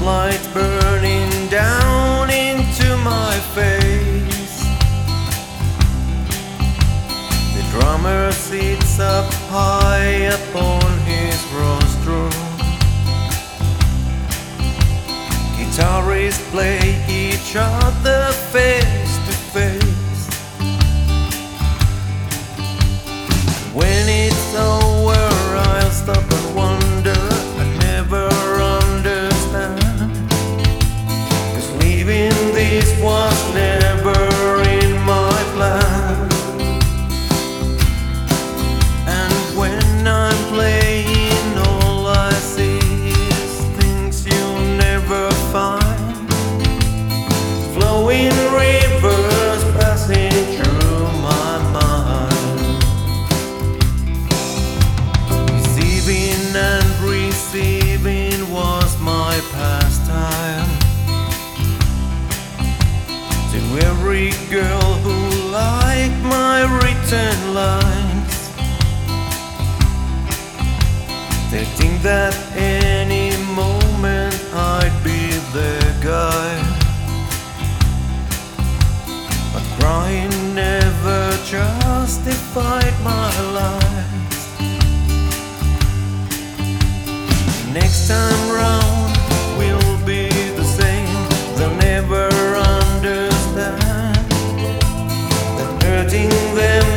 spotlight burning down into my face. The drummer sits up high upon his rostrum. Guitarists play each other face to face. When it's over, I'll stop and wonder. I never understand, 'cause leaving this was never in my plan. And when I'm playing, all I see is things you'll never find. Flowing rivers passing through my mind. Receiving and receiving was my pastime. To every girl who liked my written lines, they think that any moment I'd be the guy. But crying never justified my lies. Next time round will be the same. They'll never understand that hurting them